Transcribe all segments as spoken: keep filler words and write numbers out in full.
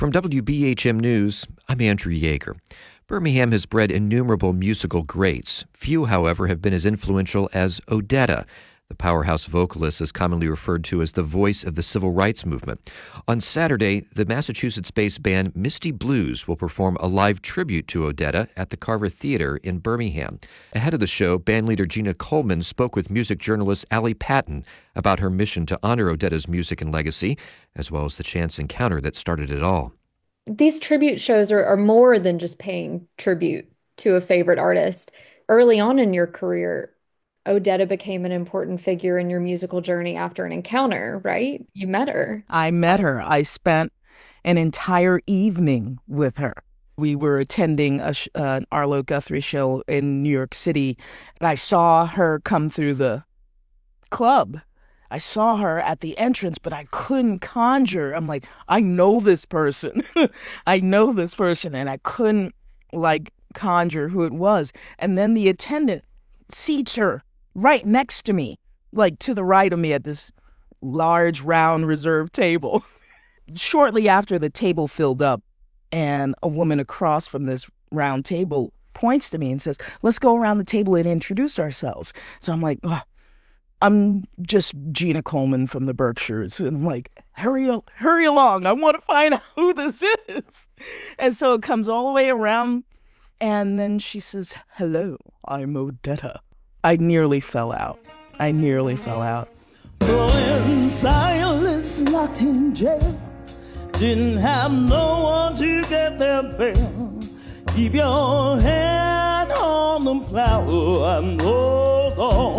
From W B H M News, I'm Andrew Yeager. Birmingham has bred innumerable musical greats. Few, however, have been as influential as Odetta. The powerhouse vocalist is commonly referred to as the voice of the civil rights movement. On Saturday, the Massachusetts-based band Misty Blues will perform a live tribute to Odetta at the Carver Theater in Birmingham. Ahead of the show, bandleader Gina Coleman spoke with music journalist Allie Patton about her mission to honor Odetta's music and legacy, as well as the chance encounter that started it all. These tribute shows are, are more than just paying tribute to a favorite artist. Early on in your career, Odetta became an important figure in your musical journey after an encounter, right? You met her. I met her. I spent an entire evening with her. We were attending a sh- uh, an Arlo Guthrie show in New York City, and I saw her come through the club. I saw her at the entrance, but I couldn't conjure. I'm like, I know this person. I know this person, and I couldn't, like, conjure who it was. And then the attendant seats her right next to me, like to the right of me at this large, round, reserved table. Shortly after the table filled up, and a woman across from this round table points to me and says, let's go around the table and introduce ourselves. So I'm like, oh, I'm just Gina Coleman from the Berkshires. And I'm like, hurry, hurry along. I want to find out who this is. And so it comes all the way around. And then she says, hello, I'm Odetta. I nearly fell out. I nearly fell out. Going silence, locked in jail. Didn't have no one to get their bail. Keep your hand on the plow and hold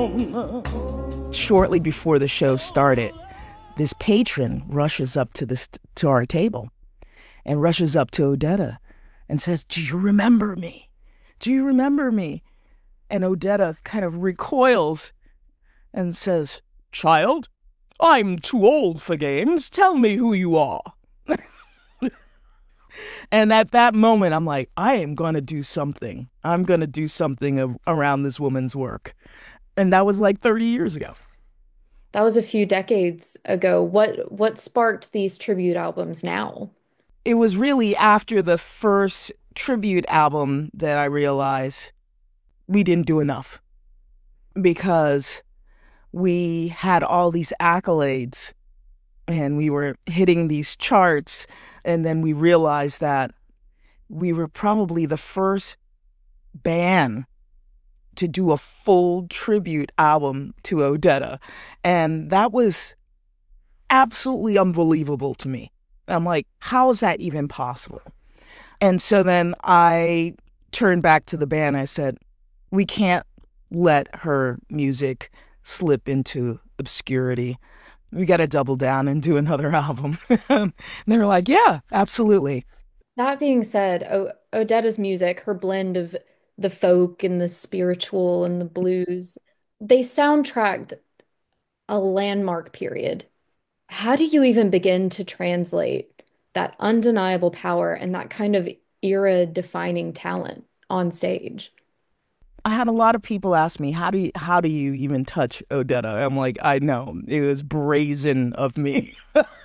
on. Shortly before the show started, this patron rushes up to this to our table and rushes up to Odetta and says, do you remember me? Do you remember me? And Odetta kind of recoils and says, child, I'm too old for games. Tell me who you are. And at that moment, I'm like, I am going to do something. I'm going to do something a- around this woman's work. And that was like thirty years ago. That was a few decades ago. What what sparked these tribute albums now? It was really after the first tribute album that I realized we didn't do enough, because we had all these accolades and we were hitting these charts. And then we realized that we were probably the first band to do a full tribute album to Odetta. And that was absolutely unbelievable to me. I'm like, how is that even possible? And so then I turned back to the band. I said, we can't let her music slip into obscurity. We got to double down and do another album. And they were like, yeah, absolutely. That being said, o- Odetta's music, her blend of the folk and the spiritual and the blues, they soundtracked a landmark period. How do you even begin to translate that undeniable power and that kind of era-defining talent on stage? I had a lot of people ask me, how do you, how do you even touch Odetta? I'm like, I know, it was brazen of me.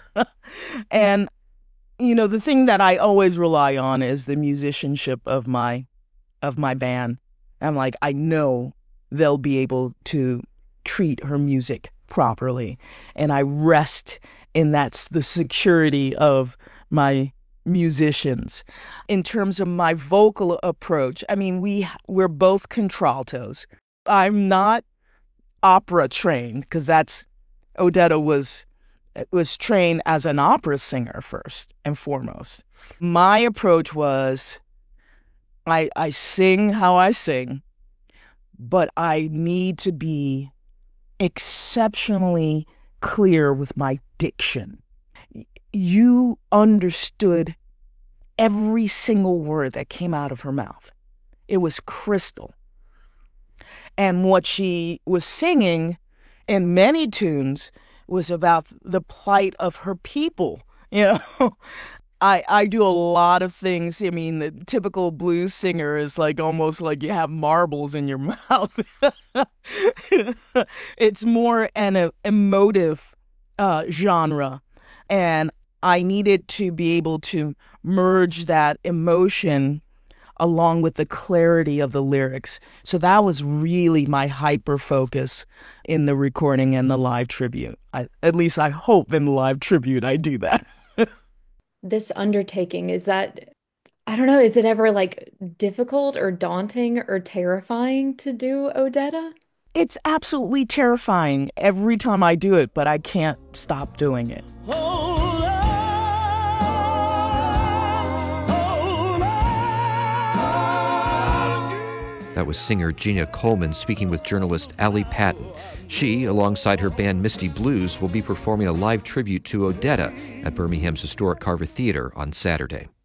And, you know, the thing that I always rely on is the musicianship of my, of my band. I'm like, I know they'll be able to treat her music properly. And I rest in that's the security of my musicians. In terms of my vocal approach, I mean, we we're both contraltos. I'm not opera trained, because that's Odetta was was trained as an opera singer first and foremost. My approach was I I sing how I sing, but I need to be exceptionally clear with my diction. You understood every single word that came out of her mouth. It was crystal. And what she was singing in many tunes was about the plight of her people. You know, I I do a lot of things. I mean, the typical blues singer is like almost like you have marbles in your mouth. It's more an uh, emotive uh, genre. And I needed to be able to merge that emotion along with the clarity of the lyrics. So that was really my hyper focus in the recording and the live tribute. I, at least I hope in the live tribute I do that. This undertaking, is that, I don't know, is it ever like difficult or daunting or terrifying to do Odetta? It's absolutely terrifying every time I do it, but I can't stop doing it. That was singer Gina Coleman speaking with journalist Allie Patton. She, alongside her band Misty Blues, will be performing a live tribute to Odetta at Birmingham's historic Carver Theater on Saturday.